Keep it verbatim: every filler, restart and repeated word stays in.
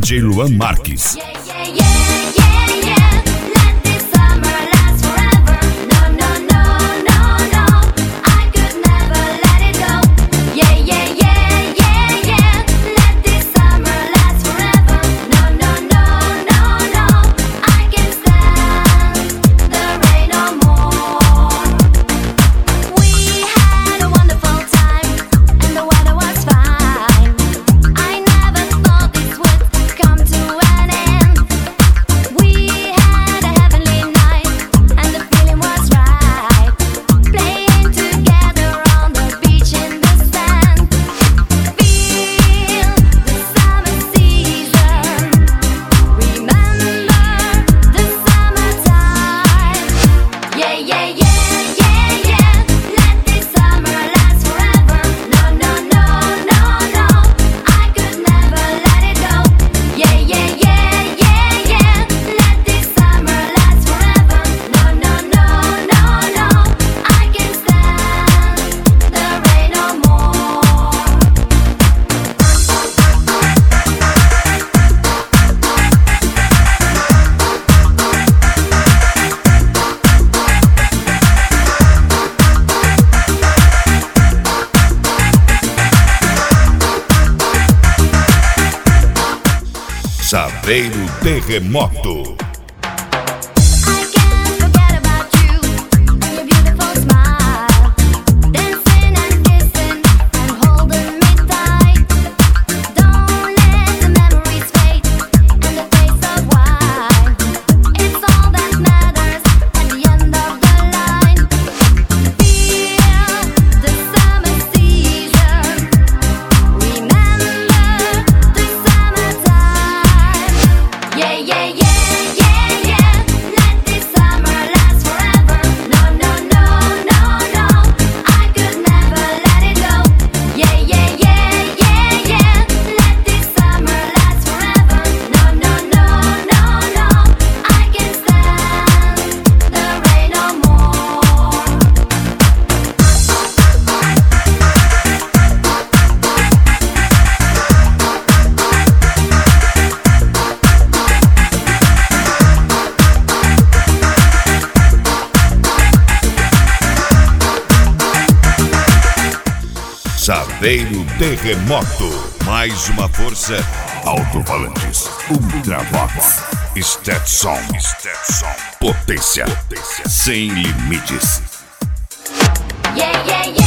D J Luan Marques. Yeah, yeah, yeah, yeah, yeah. Let this summer last forever. No, no, no, no, no. I could never let it go. Yeah, yeah, yeah, yeah, yeah. Let this summer last forever. No, no, no, no, no. I can't stand the rain no more. We had a wonderful time and the weather was fine. I never thought this would come to an end. We had a heavenly night and the feeling was right. Playing together on the beach in the sand. Feel the summer season. Remember the summertime. Yeah, yeah, yeah, yeah, yeah. Let this summer last forever. No, no, no, no, no. I could never let it go. Yeah, yeah, yeah, yeah, yeah. Let this summer last forever. No, no, no, no, no. I can't stand the rain no more. Chaveiro Terremoto. I can't forget about you and your beautiful smile, dancing and kissing and holding me tight. Don't let the memories fade and the taste of wine. It's all that matters at the end of the line. Feel the summer season. Remember the summertime. Yeah, yeah, yeah, yeah, yeah. Let this summer last forever. No, no, no, no, no. I could never let it go. Yeah, yeah, yeah, yeah, yeah. Let this summer last forever. No, no, no, no, no. I can't stand the rain no more. Chaveiro Terremoto. Mais uma força. Alto-falantes. Ultravox. Stetson. Stetson. Potência. Potência. Sem limites. Yeah, yeah, yeah.